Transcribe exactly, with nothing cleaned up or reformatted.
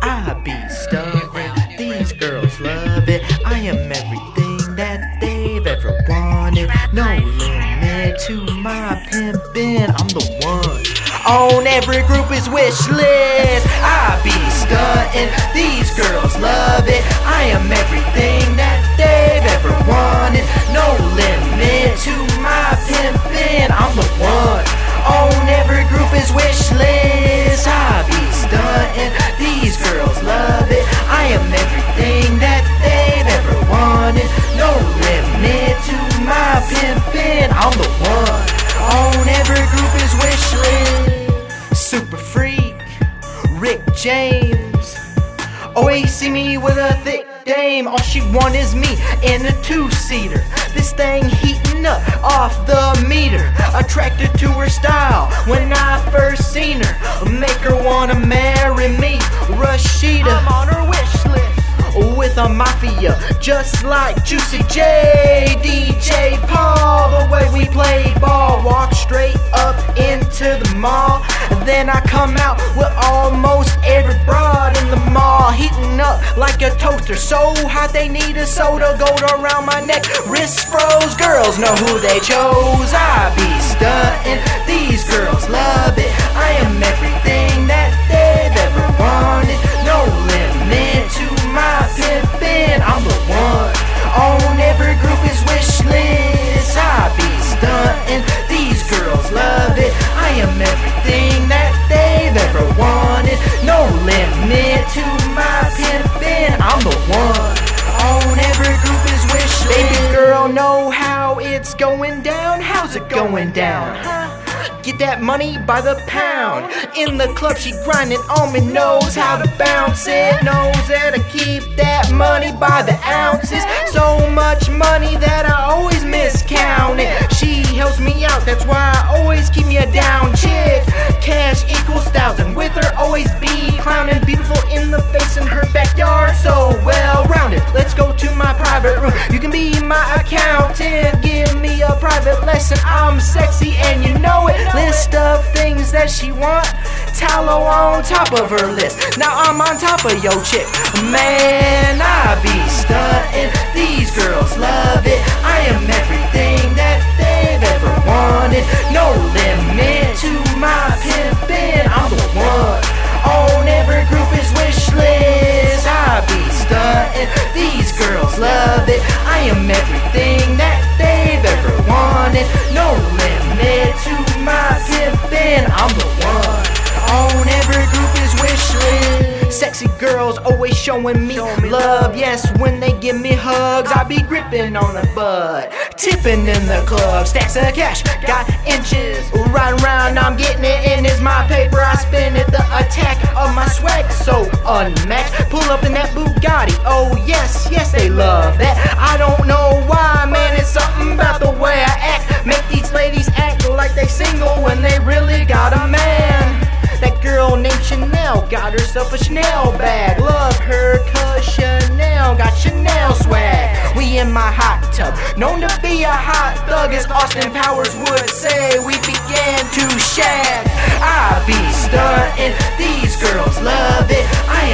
I be stuntin', these girls love it. I am everything that they've ever wanted. No limit to my pimpin', I'm the one. On every groupie's wish list, I be stuntin', these girls love it. I am everything that they've ever wanted. No limit to my pimpin', I'm the one. On every groupie's wish list, I be stuntin', these girls love it. I am everything that they've ever wanted. No limit to my pimpin', I'm the one. On every groupie's wish list. Super freak, Rick James. Always see me with a thick dame. All she want is me in a two-seater. This thing heating up off the meter. Attracted to her style when I first seen her. Make her wanna marry me, Rashida. I'm on her wish list with a mafia, just like Juicy J, D J Paul. The way we play ball, walk straight up into the mall, and then I come out with almost every broad in the mall, heating up like a toaster, so hot they need a soda. Gold around my neck, wrist froze. Girls know who they chose. I be stuntin', these girls love it. I am everything that they've ever wanted. No limit to my pimpin', I'm the one. On every groupie's wish list, I be stuntin', these girls love it. I am everything that they've ever wanted. No limit to my pimpin', I'm the one. On every groupie's wish list. Baby girl, know how it's going down. How's it going down, huh? Get that money by the pound. In the club she grinding on me, knows how to bounce it. Knows how to keep that money by the ounces. So much money that I always miscount it. She helps me out, that's why I always keep me a down chick. Cash equals thousand, with her always be clowning. Beautiful in the face in her backyard, so well rounded. Let's go to my private room, you can be my accountant. Give me a private lesson, I'm sexy and you know it. List of things that she want, tallow on top of her list. Now I'm on top of yo chick. Man, I be stuntin', these girls love it. I am everything that they've ever wanted. No limit to my pimpin', I'm the one. On every groupie's wish list, I be stuntin', these girls love it. I am everything that they've ever wanted. No limit to my pimpin', I'm the one. On every groupie's wish list. Sexy girls always showing me love. Yes, when they give me hugs, I be gripping on the butt. Tipping in the club, stacks of cash, got inches. Riding around, I'm getting it, and it's my paper, I spin it. The attack of my swag, so unmatched. Pull up in that Bugatti, oh yes, yes they love that. I don't know why, man, it's something about the way I act. Make these ladies act like they single when they really got a man. That girl named Chanel got herself a Chanel bag. Love her cause Chanel got Chanel swag. We in my hot tub, known to be a hot thug, as Austin Powers would say. We began to shag. I be stuntin', these girls love it. I